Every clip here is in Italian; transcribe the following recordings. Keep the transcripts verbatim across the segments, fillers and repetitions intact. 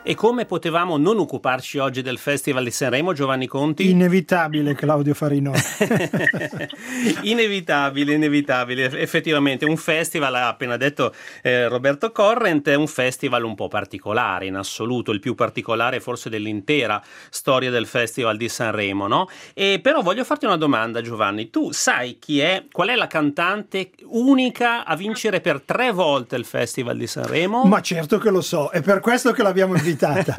E come potevamo non occuparci oggi del Festival di Sanremo, Giovanni Conti? Inevitabile, Claudio Farinò. Inevitabile, inevitabile. Effettivamente un festival, ha appena detto eh, Roberto Corrent, è un festival un po' particolare, in assoluto, il più particolare forse dell'intera storia del Festival di Sanremo, no? E però voglio farti una domanda, Giovanni. Tu sai chi è, qual è la cantante unica a vincere per tre volte il Festival di Sanremo? Ma certo che lo so, è per questo che l'abbiamo invitata.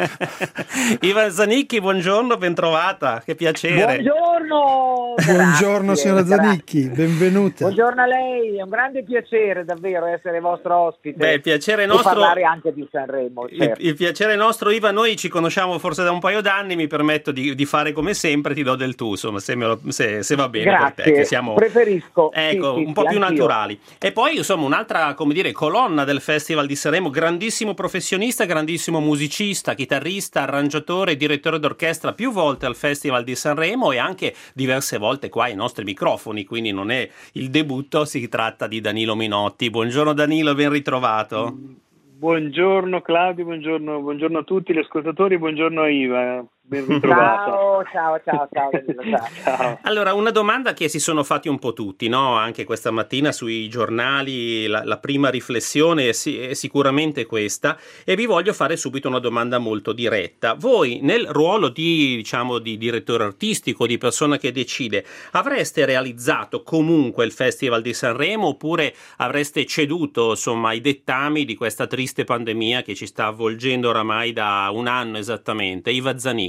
Iva Zanicchi, buongiorno, bentrovata, che piacere. Buongiorno, buongiorno grazie, signora Zanicchi, grazie. Benvenuta. Buongiorno a lei, è un grande piacere davvero essere vostro ospite. Beh, il piacere nostro, e parlare anche di Sanremo. Certo. Il, il piacere nostro, Iva, noi ci conosciamo forse da un paio d'anni, mi permetto di, di fare come sempre, ti do del tu, insomma, se, me lo, se, se va bene. Grazie, per te, che siamo, preferisco. Ecco, sì, sì, un po' sì, più anch'io. naturali. E poi, insomma, un'altra, come dire, colonna del Festival di Sanremo, grandissimo professionista, grandissimo musicista, chitarrista, arrangiatore, direttore d'orchestra, più volte al Festival di Sanremo e anche diverse volte qua ai nostri microfoni, quindi non è il debutto, si tratta di Danilo Minotti. Buongiorno Danilo, ben ritrovato. Buongiorno Claudio, buongiorno, buongiorno a tutti gli ascoltatori, buongiorno a Iva. Ben ritrovata. Ciao, ciao, ciao, ciao, ciao. Ciao. Allora, una domanda che si sono fatti un po' tutti, no? Anche questa mattina sui giornali, la, la prima riflessione è, sì, è sicuramente questa, e vi voglio fare subito una domanda molto diretta. Voi, nel ruolo di, diciamo, di direttore artistico, di persona che decide, avreste realizzato comunque il Festival di Sanremo oppure avreste ceduto, insomma, ai dettami di questa triste pandemia che ci sta avvolgendo oramai da un anno esattamente? Iva Zanicchi.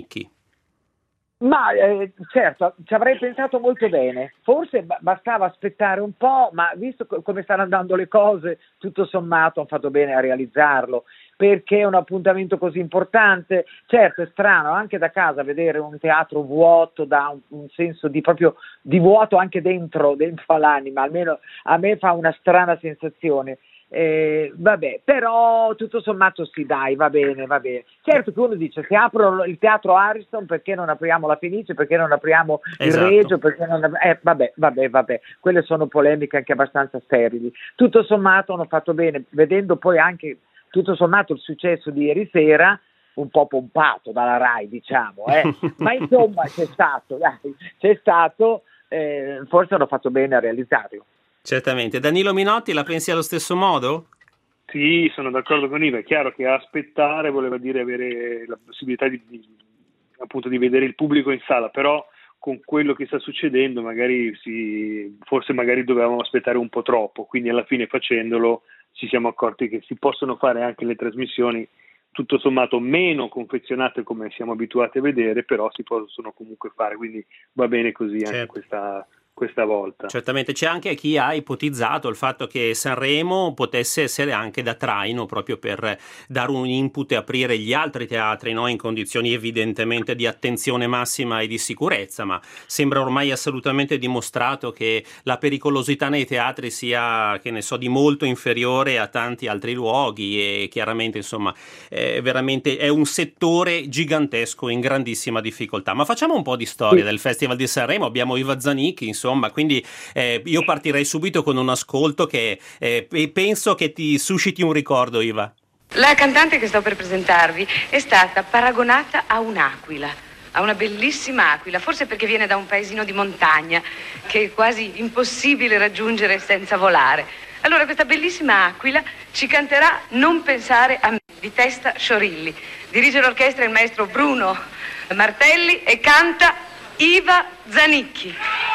Ma eh, certo, ci avrei pensato molto bene, forse b- bastava aspettare un po', ma visto co- come stanno andando le cose, tutto sommato hanno fatto bene a realizzarlo, perché è un appuntamento così importante. Certo è strano anche da casa vedere un teatro vuoto, dà un, un senso di proprio di vuoto anche dentro, dentro all'anima, almeno a me fa una strana sensazione. Eh, vabbè, però tutto sommato sì, dai, va bene, va bene. Certo che uno dice, se apro il teatro Ariston, perché non apriamo la Fenice, perché non apriamo Esatto. il Regio, perché non ap- eh, vabbè, vabbè, vabbè, quelle sono polemiche anche abbastanza sterili. Tutto sommato hanno fatto bene, vedendo poi anche tutto sommato il successo di ieri sera, un po' pompato dalla Rai, diciamo, eh. Ma insomma c'è stato, dai, c'è stato, eh, forse hanno fatto bene a realizzarlo. Certamente. Danilo Minotti, la pensi allo stesso modo? Sì, sono d'accordo con Iva. È chiaro che aspettare voleva dire avere la possibilità di, di, appunto, di vedere il pubblico in sala, però con quello che sta succedendo magari si, forse magari dovevamo aspettare un po' troppo, quindi alla fine facendolo ci siamo accorti che si possono fare anche le trasmissioni tutto sommato meno confezionate come siamo abituati a vedere, però si possono comunque fare, quindi va bene così anche Certo. questa questa volta. Certamente c'è anche chi ha ipotizzato il fatto che Sanremo potesse essere anche da traino proprio per dare un input e aprire gli altri teatri, no? In condizioni evidentemente di attenzione massima e di sicurezza, ma sembra ormai assolutamente dimostrato che la pericolosità nei teatri sia, che ne so, di molto inferiore a tanti altri luoghi e chiaramente insomma è veramente è un settore gigantesco in grandissima difficoltà. Ma facciamo un po' di storia Sì. del Festival di Sanremo. Abbiamo Iva Zanicchi, insomma, quindi eh, io partirei subito con un ascolto che eh, penso che ti susciti un ricordo, Iva. La cantante che sto per presentarvi è stata paragonata a un'aquila, a una bellissima aquila, forse perché viene da un paesino di montagna che è quasi impossibile raggiungere senza volare. Allora questa bellissima aquila ci canterà Non pensare a me, di Testa Sciorilli. Dirige l'orchestra il maestro Bruno Martelli e canta Iva Zanicchi.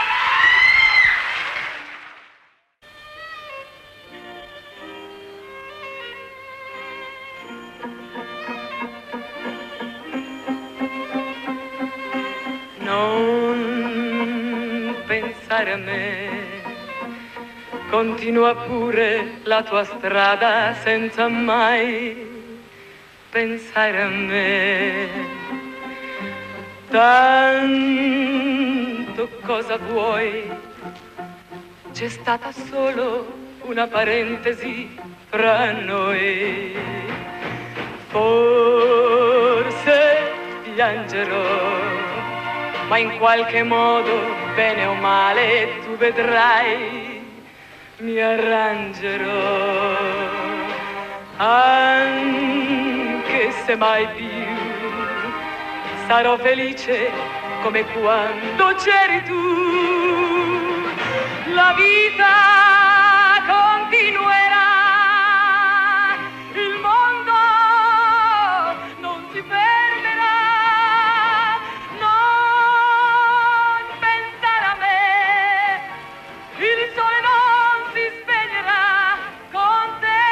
Non pensare a me, continua pure la tua strada senza mai pensare a me. Tanto cosa vuoi? C'è stata solo una parentesi fra noi. Forse piangerò, ma in qualche modo, bene o male, tu vedrai, mi arrangerò, anche se mai più sarò felice come quando c'eri tu. La vita continuerà, il mondo non si fermerà. Non pensare a me, il sole non si spegnerà con te.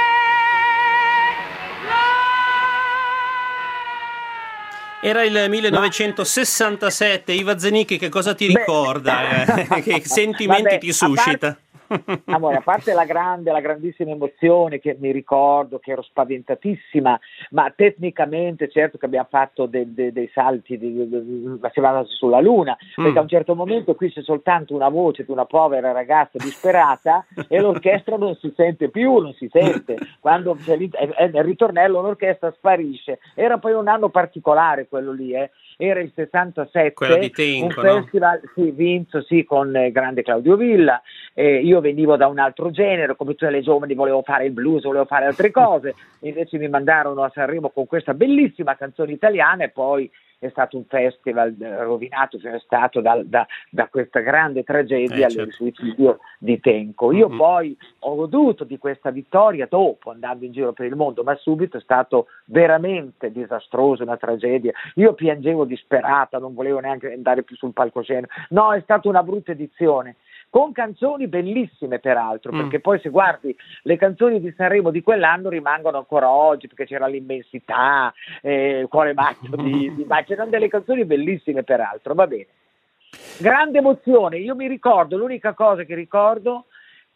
Era il millenovecentosessantasette. Iva Zanicchi, che cosa ti ricorda? Eh? Che sentimenti Vabbè, ti suscita? Amore, a parte la grande, la grandissima emozione che mi ricordo, che ero spaventatissima, ma tecnicamente certo che abbiamo fatto de, de, dei salti, di, de, de, si va sulla luna, mm. perché a un certo momento qui c'è soltanto una voce di una povera ragazza disperata e l'orchestra non si sente più, non si sente. Quando c'è nel ritornello l'orchestra sparisce. Era poi un anno particolare quello lì, eh. Era il sessantasette, quello di Tenco, un festival, no? Sì, vinto sì con il grande Claudio Villa. Eh, io venivo da un altro genere, come tutte le giovani volevo fare il blues, volevo fare altre cose, invece mi mandarono a Sanremo con questa bellissima canzone italiana e poi è stato un festival rovinato, cioè è stato da, da, da questa grande tragedia, eh, certo. al suicidio di Tenco. Io mm-hmm. poi ho goduto di questa vittoria dopo, andando in giro per il mondo, ma subito è stato veramente disastroso, una tragedia. Io piangevo disperata, non volevo neanche andare più sul palcoscenico. No, è stata una brutta edizione, con canzoni bellissime peraltro, mm. perché poi se guardi le canzoni di Sanremo di quell'anno rimangono ancora oggi, perché c'era l'immensità, eh, il cuore matto di, di ma c'erano delle canzoni bellissime peraltro, va bene. Grande emozione, io mi ricordo, l'unica cosa che ricordo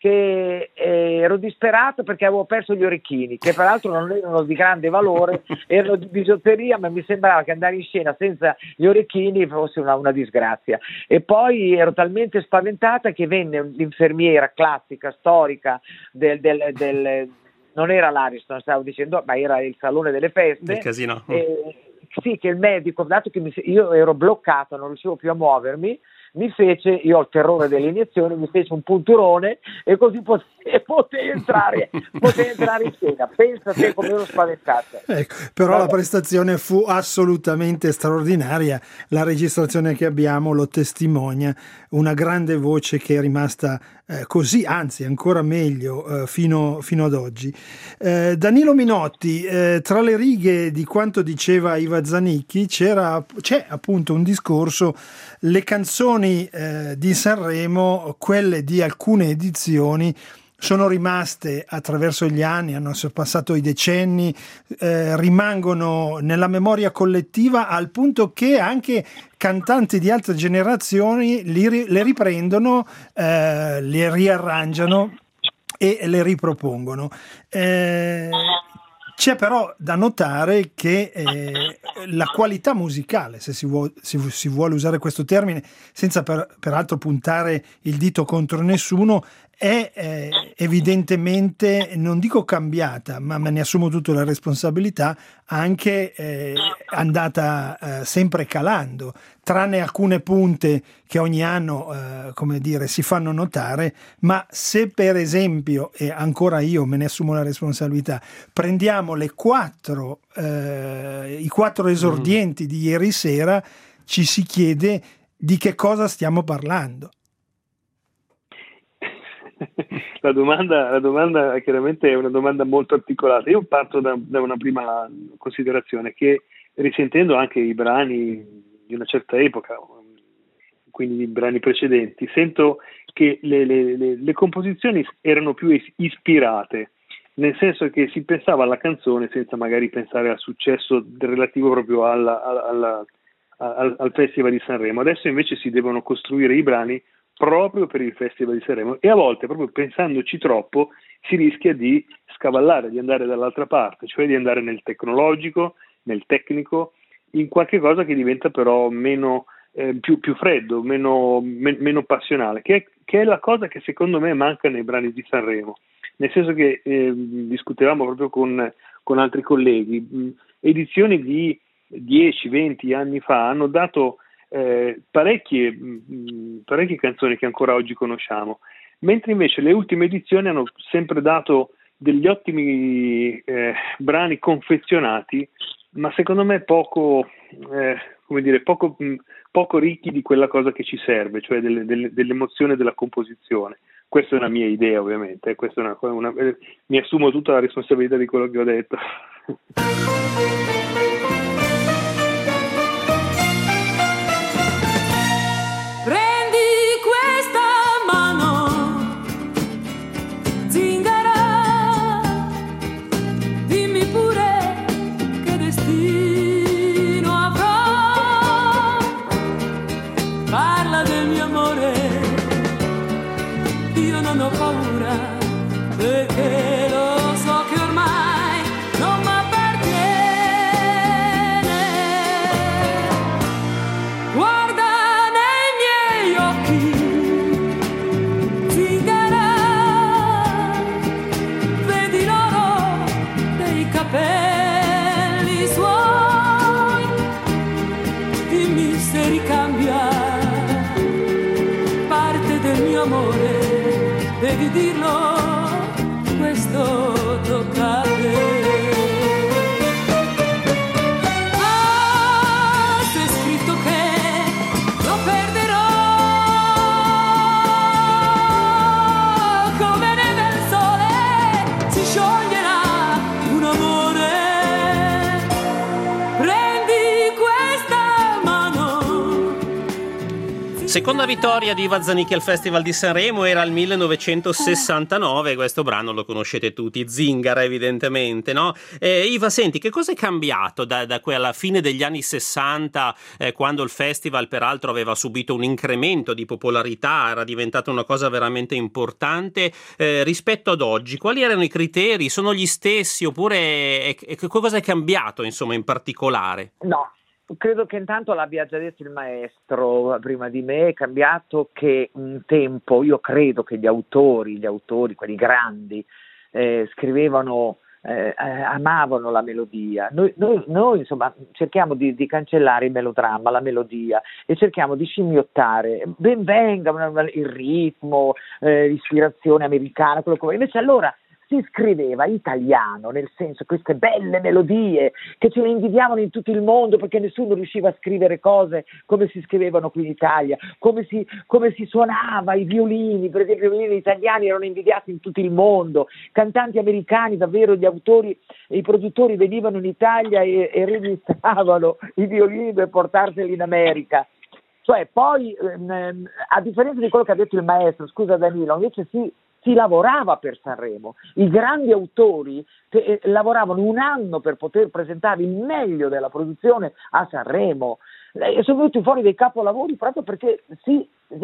che eh, ero disperato perché avevo perso gli orecchini, che peraltro non erano di grande valore, erano di bigiotteria, ma mi sembrava che andare in scena senza gli orecchini fosse una, una disgrazia. E poi ero talmente spaventata che venne l'infermiera classica, storica del, del, del non era l'Ariston, stavo dicendo, ma era il salone delle feste, del casino. Eh, sì, che il medico, dato che mi, io ero bloccata, non riuscivo più a muovermi, mi fece, io ho il terrore delle iniezioni, mi fece un punturone e così pote, potei entrare, potei entrare in scena. Pensa te come ero spaventata. Ecco, però Vabbè. La prestazione fu assolutamente straordinaria, la registrazione che abbiamo lo testimonia, una grande voce che è rimasta eh, così, anzi ancora meglio eh, fino, fino ad oggi. Eh, Danilo Minotti, eh, tra le righe di quanto diceva Iva Zanicchi c'era, c'è appunto un discorso, le canzoni eh, di Sanremo, quelle di alcune edizioni, sono rimaste attraverso gli anni, hanno sorpassato i decenni, eh, rimangono nella memoria collettiva al punto che anche cantanti di altre generazioni li, le riprendono, eh, le riarrangiano e le ripropongono. Eh, C'è però da notare che eh, la qualità musicale, se si vuole, si, si vuole usare questo termine, senza per, peraltro puntare il dito contro nessuno, è eh, evidentemente, non dico cambiata, ma me ne assumo tutta la responsabilità, anche eh, andata eh, sempre calando, tranne alcune punte che ogni anno, eh, come dire, si fanno notare. Ma se per esempio, e ancora io me ne assumo la responsabilità, prendiamo le quattro, eh, i quattro esordienti mm. di ieri sera, ci si chiede di che cosa stiamo parlando. La domanda, la domanda chiaramente è una domanda molto articolata. Io parto da, da una prima considerazione, che risentendo anche i brani di una certa epoca, quindi i brani precedenti, sento che le, le, le, le composizioni erano più ispirate, nel senso che si pensava alla canzone senza magari pensare al successo relativo proprio alla, alla, alla, al Festival di Sanremo. Adesso invece si devono costruire i brani proprio per il Festival di Sanremo, e a volte, proprio pensandoci troppo, si rischia di scavallare, di andare dall'altra parte, cioè di andare nel tecnologico, nel tecnico, in qualche cosa che diventa però meno eh, più, più freddo, meno, me, meno passionale, che è, che è la cosa che secondo me manca nei brani di Sanremo, nel senso che eh, discutevamo proprio con, con altri colleghi, mh, edizioni di dieci venti anni fa hanno dato Eh, parecchie, mh, parecchie canzoni che ancora oggi conosciamo, mentre invece le ultime edizioni hanno sempre dato degli ottimi eh, brani confezionati, ma secondo me poco, eh, come dire, poco, mh, poco ricchi di quella cosa che ci serve, cioè delle, delle, dell'emozione della composizione. Questa è una mia idea, ovviamente, questa è una, una, eh, mi assumo tutta la responsabilità di quello che ho detto. Perché lo so che ormai non mi appartiene. Guarda nei miei occhi, zingara, vedi l'oro dei capelli suoi, dimmi se ricambia parte del mio amore, devi dirlo. Questo tocca a te. Ah, c'è scritto che lo perderò come neve al sole, si scioglierà un amore. Prendi questa mano. Seconda vittoria di Iva Zanicchi al Festival di Sanremo era il millenovecentosessantanove, questo brano lo conoscete tutti, Zingara evidentemente, no? Eh, Iva, senti, che cosa è cambiato da, da quella fine degli anni sessanta, eh, quando il festival peraltro aveva subito un incremento di popolarità, era diventata una cosa veramente importante, eh, rispetto ad oggi? Quali erano i criteri? Sono gli stessi oppure è, è, che cosa è cambiato, insomma, in particolare? No. Credo che intanto l'abbia già detto il maestro prima di me, è cambiato che un tempo, io credo che gli autori, gli autori, quelli grandi, eh, scrivevano, eh, amavano la melodia. Noi, noi, noi insomma cerchiamo di, di cancellare il melodramma, la melodia, e cerchiamo di scimmiottare, ben venga il ritmo, eh, l'ispirazione americana, quello che vuoi. Invece allora si scriveva italiano, nel senso, queste belle melodie che ce le invidiavano in tutto il mondo perché nessuno riusciva a scrivere cose come si scrivevano qui in Italia, come si, come si suonava i violini, per esempio i violini italiani erano invidiati in tutto il mondo, cantanti americani, davvero gli autori e i produttori venivano in Italia e, e registavano i violini per portarseli in America. Cioè poi, ehm, a differenza di quello che ha detto il maestro, scusa Danilo, invece si si lavorava per Sanremo, i grandi autori te, eh, lavoravano un anno per poter presentare il meglio della produzione a Sanremo, e sono venuti fuori dei capolavori proprio perché sì,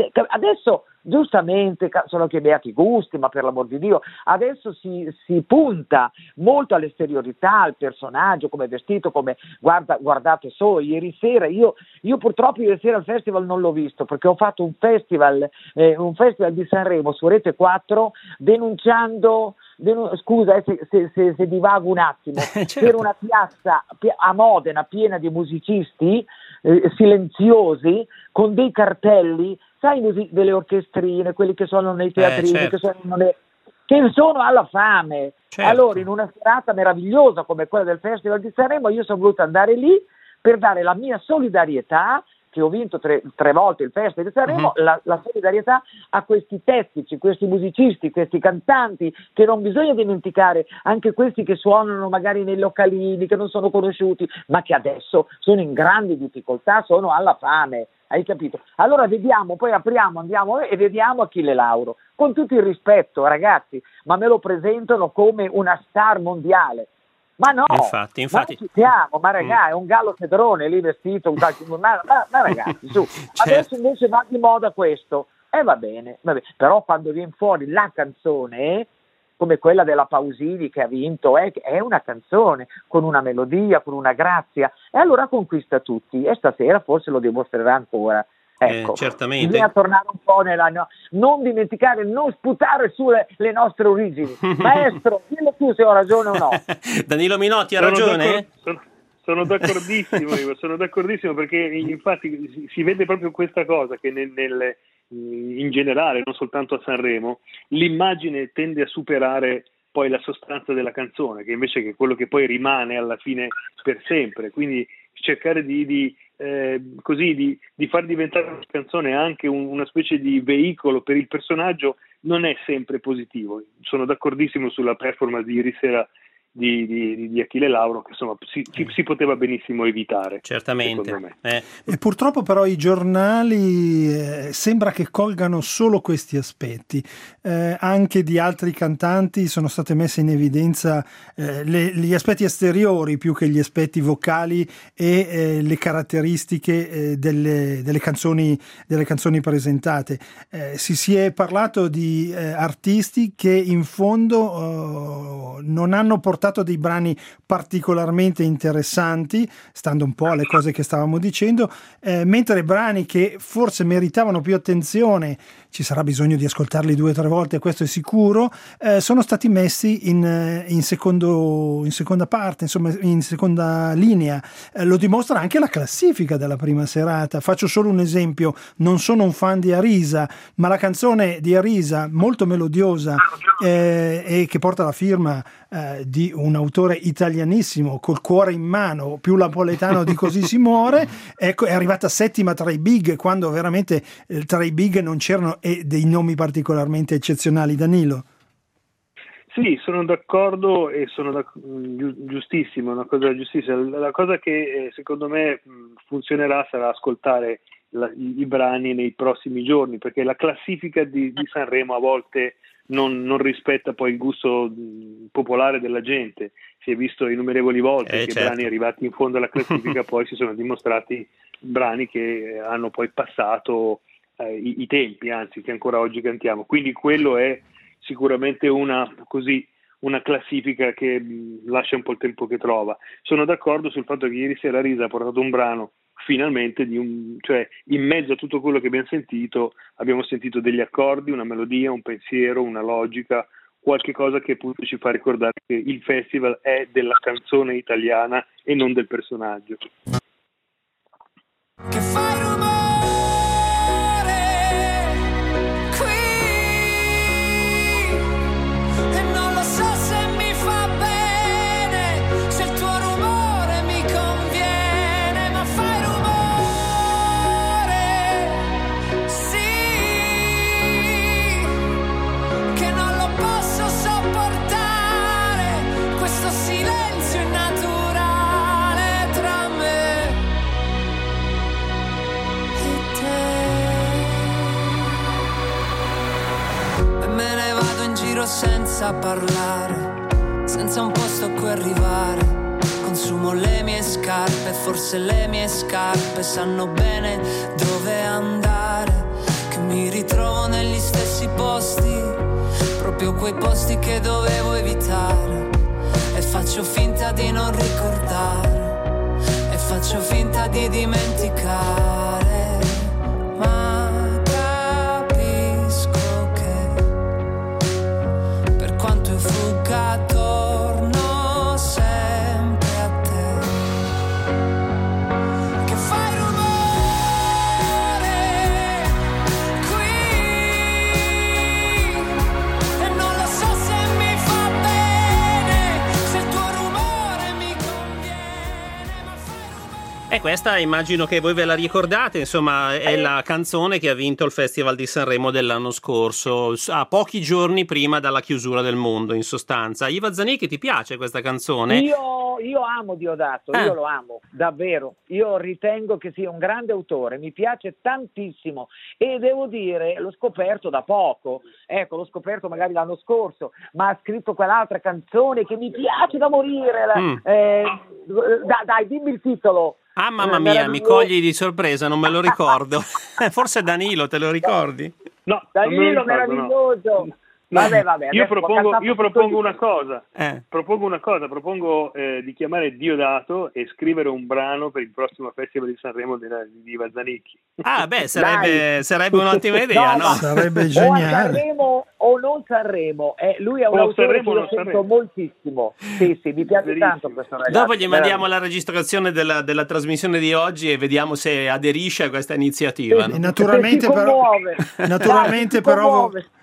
adesso giustamente sono che beati gusti, ma per l'amor di Dio, adesso si, si punta molto all'esteriorità, al personaggio, come è vestito, come guarda, guardate so, ieri sera, io, io purtroppo ieri sera al festival non l'ho visto perché ho fatto un festival, eh, un festival di Sanremo su Rete quattro denunciando, denun- scusa eh, se, se, se, se divago un attimo, certo. Per una piazza a Modena piena di musicisti eh, silenziosi con dei cartelli, sai, delle orchestrine, quelli che suonano nei teatrini, eh, certo. che, suonano nei, che sono alla fame. Certo. Allora, in una serata meravigliosa come quella del Festival di Sanremo, io sono voluta andare lì per dare la mia solidarietà, che ho vinto tre, tre volte il Festival di Sanremo, uh-huh. la, la solidarietà a questi tecnici, questi musicisti, questi cantanti, che non bisogna dimenticare, anche questi che suonano magari nei localini, che non sono conosciuti, ma che adesso sono in grandi difficoltà, sono alla fame. Hai capito? Allora vediamo, poi apriamo, andiamo e vediamo Achille Lauro. Con tutto il rispetto, ragazzi, ma me lo presentano come una star mondiale. Ma no, infatti, infatti. Ma ci siamo, ma ragazzi, mm. è un gallo Federone lì vestito, un calcio, ma, ma, ma ragazzi, su. Certo. Adesso invece va di moda questo, e eh, va bene, va bene, però quando viene fuori la canzone, come quella della Pausini che ha vinto, è, è una canzone con una melodia, con una grazia, e allora conquista tutti, e stasera forse lo dimostrerà ancora. Ecco, eh, certamente. Bisogna tornare un po' nella, no, non dimenticare, non sputare sulle le nostre origini. Maestro, dillo tu se ho ragione o no. Danilo Minotti ha sono ragione? Sono, sono d'accordissimo, io, sono d'accordissimo perché infatti si vede proprio questa cosa che nel, nel, in generale, non soltanto a Sanremo, l'immagine tende a superare poi la sostanza della canzone, che invece è quello che poi rimane alla fine per sempre. Quindi cercare di, di eh, così di, di far diventare una canzone anche un, una specie di veicolo per il personaggio non è sempre positivo. Sono d'accordissimo sulla performance di ieri sera Di, di, di Achille Lauro, che insomma si, si, si poteva benissimo evitare. Certamente. Eh. E purtroppo però i giornali eh, sembra che colgano solo questi aspetti. Eh, anche di altri cantanti sono state messe in evidenza eh, le, gli aspetti esteriori più che gli aspetti vocali e eh, le caratteristiche eh, delle, delle, canzoni, delle canzoni presentate. Eh, si, si è parlato di eh, artisti che in fondo oh, non hanno portato dei brani particolarmente interessanti, stando un po' alle cose che stavamo dicendo, eh, mentre brani che forse meritavano più attenzione, ci sarà bisogno di ascoltarli due o tre volte, questo è sicuro, eh, sono stati messi in, in, secondo, in seconda parte, insomma in seconda linea. Eh, lo dimostra anche la classifica della prima serata. Faccio solo un esempio: non sono un fan di Arisa, ma la canzone di Arisa, molto melodiosa eh, e che porta la firma eh, di un autore italianissimo col cuore in mano, più napoletano di Così si muore, ecco, è arrivata settima tra i big, quando veramente eh, tra i big non c'erano e dei nomi particolarmente eccezionali. Danilo? Sì, sono d'accordo e sono da, giustissimo, una cosa giustissima. La cosa che eh, secondo me funzionerà sarà ascoltare la, i, i brani nei prossimi giorni, perché la classifica di, di Sanremo a volte non, non rispetta poi il gusto popolare della gente. Si è visto innumerevoli volte eh, che certo. brani arrivati in fondo alla classifica poi si sono dimostrati brani che hanno poi passato eh, i, i tempi, anzi, che ancora oggi cantiamo. Quindi quello è sicuramente una, così, una classifica che mh, lascia un po' il tempo che trova. Sono d'accordo sul fatto che ieri sera Risa ha portato un brano finalmente di un, cioè in mezzo a tutto quello che abbiamo sentito abbiamo sentito degli accordi, una melodia, un pensiero, una logica, qualche cosa che appunto ci fa ricordare che il festival è della canzone italiana e non del personaggio. Che fai rumore qui e non lo so se mi fa bene, se il tuo rumore mi conviene, ma fai rumore, sì, che non lo posso sopportare, questo silenzio innaturale tra me. Senza parlare, senza un posto a cui arrivare, consumo le mie scarpe, forse le mie scarpe sanno bene dove andare, che mi ritrovo negli stessi posti, proprio quei posti che dovevo evitare, e faccio finta di non ricordare, e faccio finta di dimenticare, ma fugga torno sempre a te, che fai rumore qui e non lo so se mi fa bene, se il tuo rumore mi conviene, ma fai rumore. E questa immagino che voi ve la ricordate, insomma è la canzone che ha vinto il Festival di Sanremo dell'anno scorso, a pochi giorni prima dalla chiusura del mondo, in sostanza. Iva Zanicchi, ti piace questa canzone? Io, io amo Diodato, eh. io lo amo, davvero. Io ritengo che sia un grande autore, mi piace tantissimo e devo dire, l'ho scoperto da poco, ecco, l'ho scoperto magari l'anno scorso, ma ha scritto quell'altra canzone che mi piace da morire. La, Mm. eh, da, dai, dimmi il titolo. Ah, mamma mia, mi cogli di sorpresa, non me lo ricordo. Forse Danilo, te lo ricordi? No, Danilo, meraviglioso. No. Vabbè, vabbè, io propongo, io propongo una cosa, eh. propongo una cosa, propongo eh, di chiamare Diodato e scrivere un brano per il prossimo Festival di Sanremo di, di Iva Zanicchi. Ah, beh, sarebbe, sarebbe un'ottima idea, no? no? no? Sarebbe O a geniale. Sanremo o non Sanremo, eh, lui è un O autore Sanremo che o io non sento Sanremo. moltissimo. Sì, sì, mi piace Verissimo. tanto questo ragazzo. Dopo gli mandiamo veramente. la registrazione della, della trasmissione di oggi e vediamo se aderisce a questa iniziativa. Sì, No? E naturalmente si però, commuove. naturalmente Dai, si però commuove.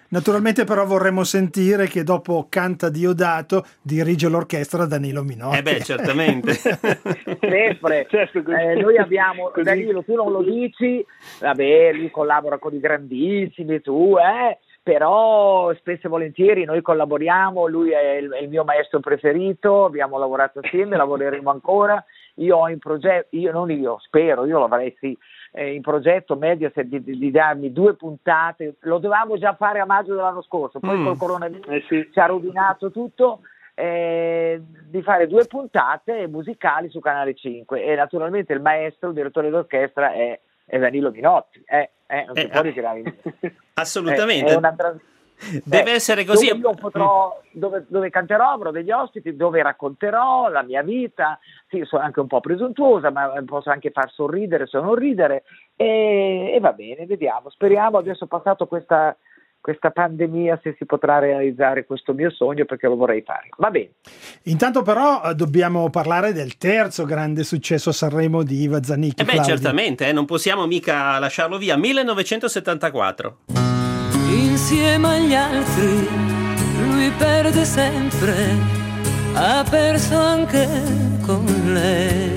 Naturalmente però vorremmo sentire che dopo Canta Diodato dirige l'orchestra Danilo Minotti. Eh beh, certamente. Sempre. Certo, così, eh, noi abbiamo, così. Danilo, tu non lo dici, vabbè, lui collabora con i grandissimi, tu, eh, però spesso e volentieri noi collaboriamo, lui è il, è il mio maestro preferito, abbiamo lavorato assieme, lavoreremo ancora, io ho in progetto, io non io, spero, io lo avrei sì, eh, in progetto Mediaset di, di, di darmi due puntate, lo dovevamo già fare a maggio dell'anno scorso, poi Mm. col coronavirus Eh sì. ci ha rovinato tutto, eh, di fare due puntate musicali su Canale cinque e naturalmente il maestro, il direttore d'orchestra è, è Danilo Minotti, eh, eh, non si Eh, può ah. ritirare. Assolutamente. È, è una tra- Deve eh, essere così. Dove io potrò, dove, dove canterò, avrò degli ospiti, dove racconterò la mia vita. Sì, sono anche un po' presuntuosa, ma posso anche far sorridere se non ridere. E, e va bene, vediamo. Speriamo adesso passato questa, questa pandemia se si potrà realizzare questo mio sogno, perché lo vorrei fare. Va bene. Intanto però eh, dobbiamo parlare del terzo grande successo a Sanremo di Iva Zanicchi. Eh beh, Claudio. certamente, eh, non possiamo mica lasciarlo via. millenovecentosettantaquattro. Insieme agli altri lui perde sempre, ha perso anche con lei.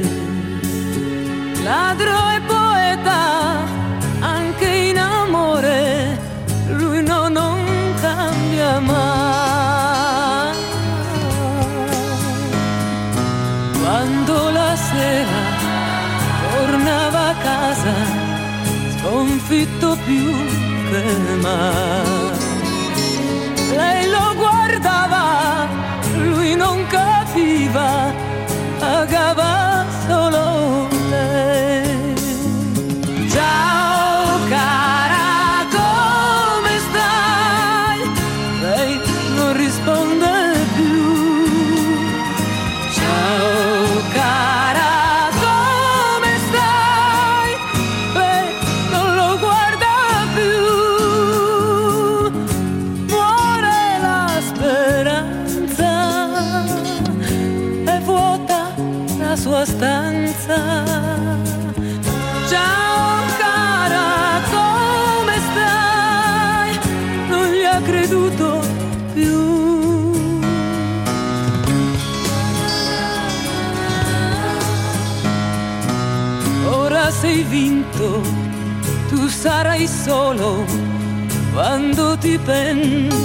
Ladro e poeta, anche in amore, lui no, non cambia mai. Quando la sera tornava a casa, sconfitto più che mai, lei lo guardava, lui non capiva, pagava solo lei. Ciao cara, come stai? Lei non risponde più. Ciao cara, come stai? Lei non lo guarda più. Muore la speranza, è vuota la sua stanza. Ciao cara, come stai? Non gli ha creduto più. Ora sei vinto, tu sarai solo quando ti pentirai.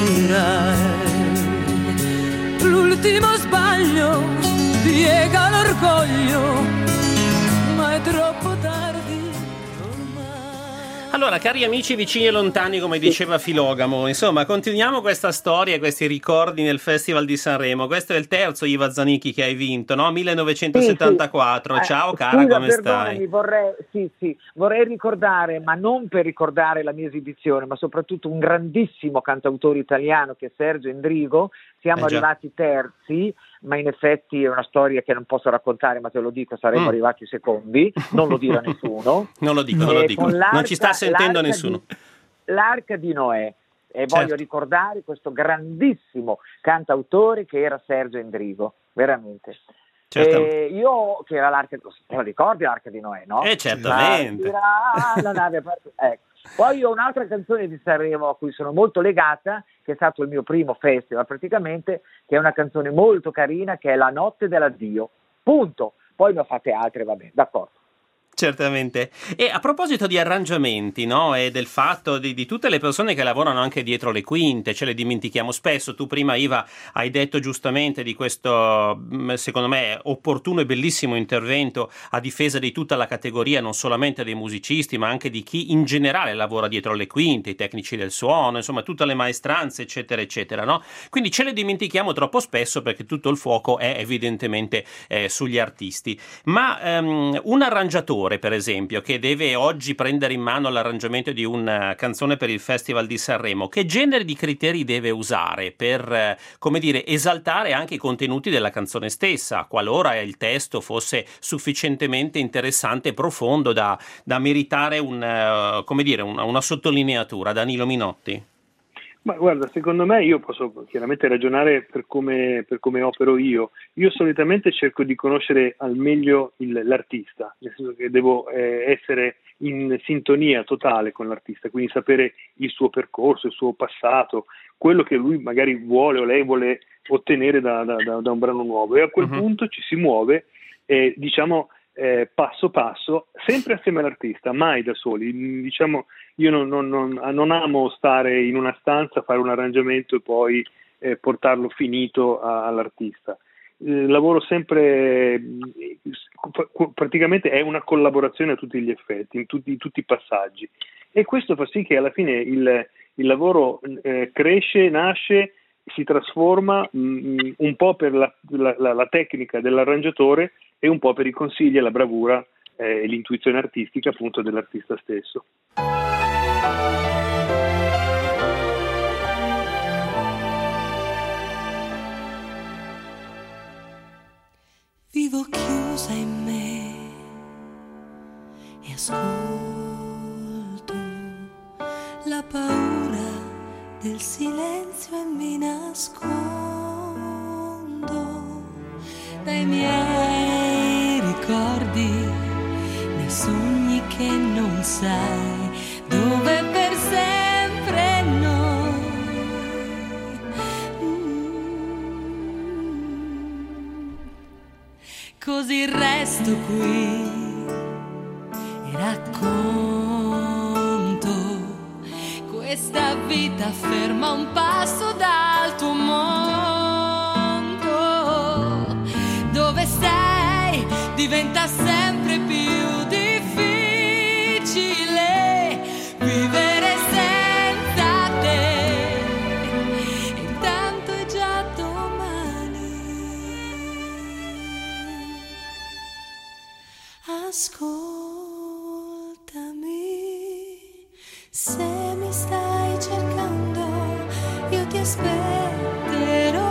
L'ultimo sbaglio piega l'orgoglio, ma è troppo tardi ormai. Allora, cari amici vicini e lontani, come diceva Filogamo, insomma, continuiamo questa storia e questi ricordi nel Festival di Sanremo. Questo è il terzo Iva Zanicchi che hai vinto, no? millenovecentosettantaquattro. Sì, sì. Ciao Eh, cara, scusa, come perdonami, stai? Vorrei, sì, sì, vorrei ricordare, ma non per ricordare la mia esibizione, ma soprattutto un grandissimo cantautore italiano che è Sergio Endrigo. Siamo Eh già. arrivati terzi, ma in effetti è una storia che non posso raccontare, ma te lo dico, saremmo Mm. arrivati secondi, non lo dire a nessuno. Non lo dico, non lo Eh, dico. con Non ci sta l'arca- sentendo l'arca nessuno. di- L'Arca di Noè. E voglio Certo. ricordare questo grandissimo cantautore che era Sergio Endrigo, veramente. Certamente. E io, che era l'Arca, te lo ricordi l'Arca di Noè, no? Eh, certamente. Partirà la nave, part- ecco. Poi ho un'altra canzone di Sanremo a cui sono molto legata, che è stato il mio primo festival praticamente, che è una canzone molto carina, che è La notte dell'addio. Punto. Poi ne ho fatte altre, va bene, d'accordo. Certamente. E a proposito di arrangiamenti, no? E del fatto di, di tutte le persone che lavorano anche dietro le quinte, ce le dimentichiamo spesso. Tu prima, Iva, hai detto giustamente di questo, mh, secondo me, opportuno e bellissimo intervento a difesa di tutta la categoria, non solamente dei musicisti, ma anche di chi in generale lavora dietro le quinte, i tecnici del suono, insomma, tutte le maestranze, eccetera, eccetera, no? Quindi ce le dimentichiamo troppo spesso perché tutto il fuoco è evidentemente eh, sugli artisti. Ma ehm, un arrangiatore, per esempio, che deve oggi prendere in mano l'arrangiamento di una canzone per il Festival di Sanremo, che genere di criteri deve usare per, eh, come dire, esaltare anche i contenuti della canzone stessa, qualora il testo fosse sufficientemente interessante e profondo da, da meritare un, uh, come dire, una, una sottolineatura? Danilo Minotti. Ma guarda, secondo me io posso chiaramente ragionare per come, per come opero io. Io solitamente cerco di conoscere al meglio il, l'artista, nel senso che devo eh, essere in sintonia totale con l'artista, quindi sapere il suo percorso, il suo passato, quello che lui magari vuole o lei vuole ottenere da, da, da, da un brano nuovo, e a quel uh-huh. punto ci si muove, eh, diciamo, eh, passo passo, sempre assieme all'artista, mai da soli. Diciamo, io non, non, non, non amo stare in una stanza, fare un arrangiamento e poi eh, portarlo finito a, all'artista. Eh, lavoro sempre, eh, praticamente è una collaborazione a tutti gli effetti, in tutti, in tutti i passaggi, e questo fa sì che alla fine il, il lavoro eh, cresce, nasce, si trasforma mh, un po' per la, la, la, la tecnica dell'arrangiatore e un po' per i consigli e la bravura e eh, l'intuizione artistica appunto dell'artista stesso. Vivo chiusa in me e ascolto la paura del silenzio e mi nascondo dai miei ricordi, nei sogni che non sai dove per sempre noi. Mm. Così resto qui e racconto questa vita ferma a un passo dal tuo mondo, dove sei diventa sempre più difficile vivere senza te, intanto è già domani. Ascoltami, se mi stai cercando io ti aspetterò,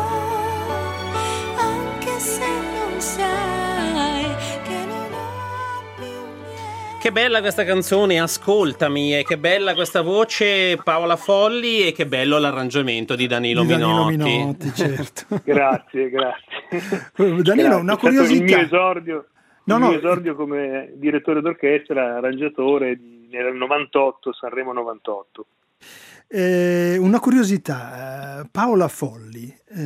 anche se non sai che non ho più niente. Che bella questa canzone, Ascoltami, e che bella questa voce, Paola Folli, e che bello l'arrangiamento di Danilo, di Danilo Minotti. Minotti, certo. Grazie, grazie. Danilo, Grazie. una È curiosità. stato il mio esordio, No, il no. mio esordio come direttore d'orchestra, arrangiatore di, nel novantotto, Sanremo novantotto. Eh, una curiosità, eh, Paola Folli,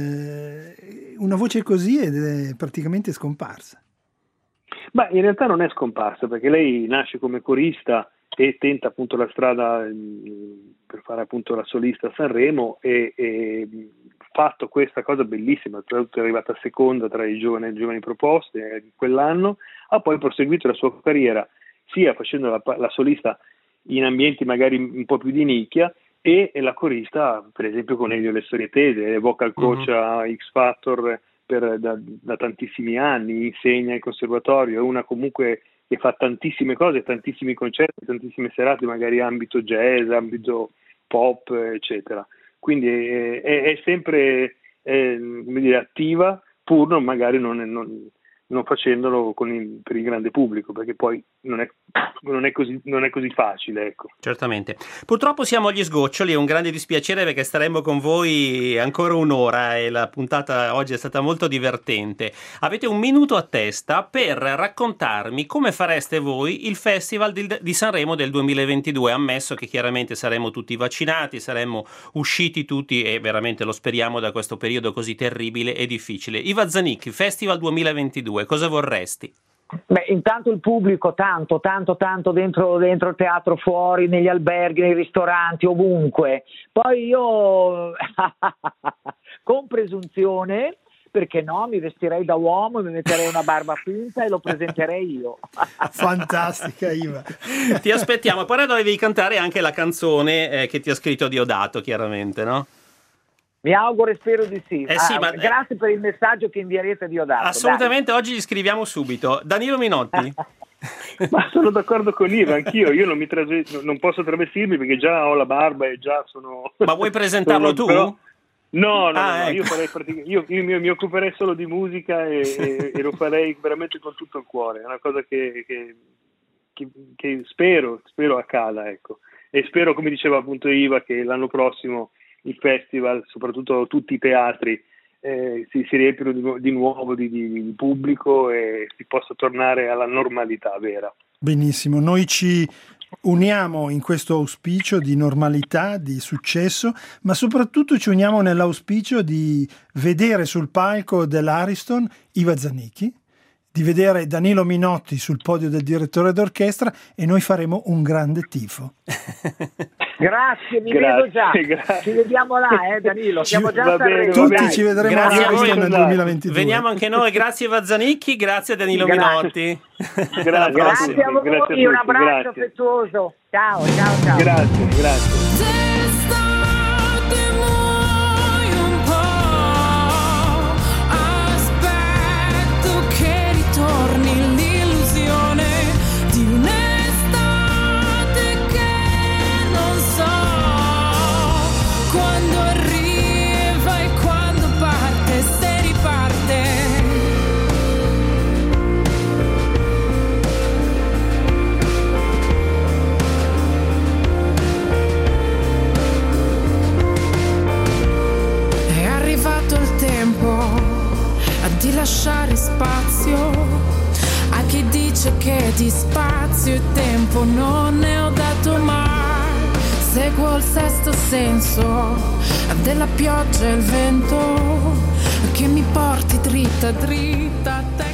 eh, una voce così ed è praticamente scomparsa. Ma in realtà non è scomparsa, perché lei nasce come corista e tenta appunto la strada mh, per fare appunto la solista a Sanremo, e, e fatto questa cosa bellissima, tra l'altro è arrivata seconda tra i giovani, i giovani proposte in quell'anno, ha poi proseguito la sua carriera sia facendo la, la solista in ambienti magari un po' più di nicchia, e, e la corista per esempio con Elio Le Storie Tese, è vocal coach uh-huh. a X Factor per, da, da tantissimi anni, insegna al conservatorio, è una comunque che fa tantissime cose, tantissimi concerti, tantissime serate, magari ambito jazz, ambito pop, eccetera. Quindi è, è, è sempre è, come dire, attiva, pur non magari non, non, non facendolo con il, per il grande pubblico, perché poi non è, non è, così, non è così facile, ecco. Certamente. Purtroppo siamo agli sgoccioli, è un grande dispiacere perché staremmo con voi ancora un'ora e la puntata oggi è stata molto divertente. Avete un minuto a testa per raccontarmi come fareste voi il Festival di, di Sanremo del duemilaventidue, ammesso che chiaramente saremo tutti vaccinati, saremmo usciti tutti, e veramente lo speriamo, da questo periodo così terribile e difficile. Iva Zanicchi, Festival duemilaventidue, cosa vorresti? Beh, intanto il pubblico, tanto, tanto, tanto dentro, dentro il teatro, fuori, negli alberghi, nei ristoranti, ovunque. Poi io, con presunzione, perché no, mi vestirei da uomo, mi metterei una barba finta e lo presenterei io. Fantastica, Iva. Ti aspettiamo. Poi dovevi cantare anche la canzone eh, che ti ha scritto Diodato, chiaramente, no? Mi auguro e spero di sì. Eh sì ah, ma... Grazie per il messaggio che invierete a Diodato. Assolutamente, dai. Oggi gli scriviamo subito. Danilo Minotti? Ma sono d'accordo con Iva, anch'io. Io non, mi trase... non posso travestirmi perché già ho la barba e già sono... Ma vuoi presentarlo sono... tu? Però... No, no, ah, no, no. Ecco. Io, farei pratic... io, io mi, mi occuperei solo di musica e, e, e lo farei veramente con tutto il cuore. È una cosa che, che, che, che spero, spero accada, ecco. e spero, come diceva appunto Iva, che l'anno prossimo i festival, soprattutto tutti i teatri, eh, si, si riempiono di, di nuovo di, di, di pubblico e si possa tornare alla normalità vera. Benissimo, noi ci uniamo in questo auspicio di normalità, di successo, ma soprattutto ci uniamo nell'auspicio di vedere sul palco dell'Ariston Iva Zanicchi, di vedere Danilo Minotti sul podio del direttore d'orchestra, e noi faremo un grande tifo. Grazie, mi Grazie, vedo già. grazie. Ci vediamo là, eh Danilo, siamo già a Sanremo. Tutti dai. ci vedremo Grazie a all'Ariston voi. nel duemilaventidue. Veniamo anche noi, grazie Iva Zanicchi, grazie Danilo Grazie. Minotti. Grazie, Alla prossima. Grazie a voi, Grazie a tutti, un abbraccio grazie. affettuoso. Ciao, ciao, ciao. Grazie, grazie. D'estate muoio un po', aspetto che ritorni l'illusione di un'estate che non so quando arriva e quando parte, se riparte. È arrivato il tempo di lasciare spazio a chi dice che di spazio e tempo non ne ho dato mai. Seguo il sesto senso della pioggia e il vento che mi porti dritta dritta a te.